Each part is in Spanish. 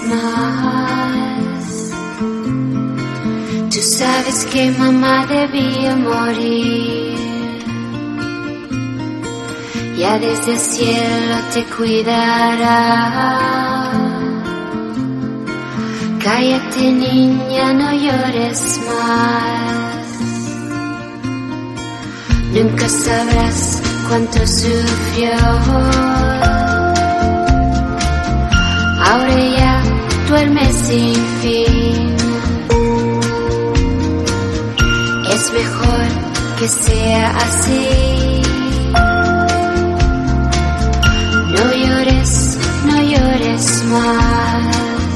más. Tú sabes que mamá debía morir. Ya desde el cielo te cuidará. Cállate, niña, no llores más. Nunca sabrás cuánto sufrió. Ahora ya duerme sin fin. Es mejor que sea así. No llores, no llores más.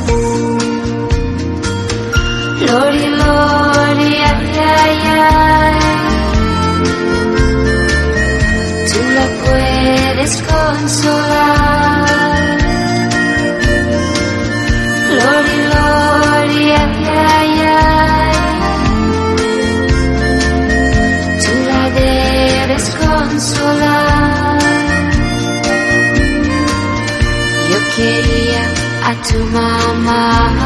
Lori, Lori, ay, ay, ay. Tú la puedes consolar. Lori, Lori, ay, ay, ay. Tú la debes consolar. Yo quería a tu mamá.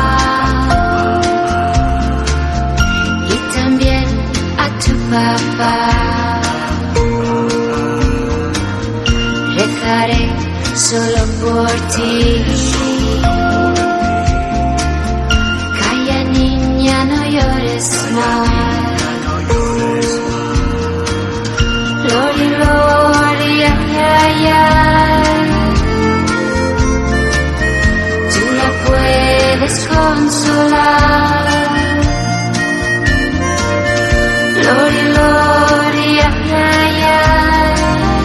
Papá, rezaré solo por ti. Calla, niña, no llores más. Lori, Lori, ay, ay, ay. Tú la puedes consolar. Lori, Lori, ay, ay, ay.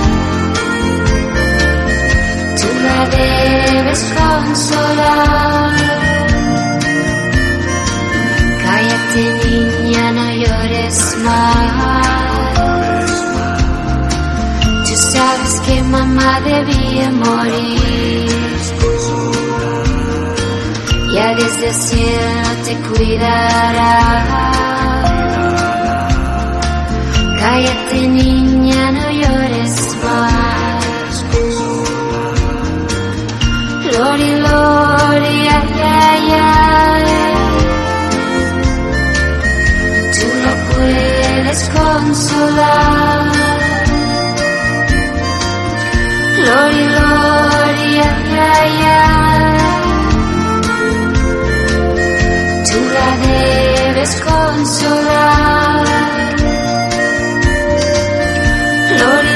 Tú la debes consolar. Cállate, niña, no llores más. Tú sabes que mamá debía morir. Ya desde el cielo te cuidará. Cállate, niña, no llores más. Lori, Lori, ay, ay, ay. Tú la puedes consolar. Lori, Lori, ay, ay, ay. Tú la debes consolar. Lord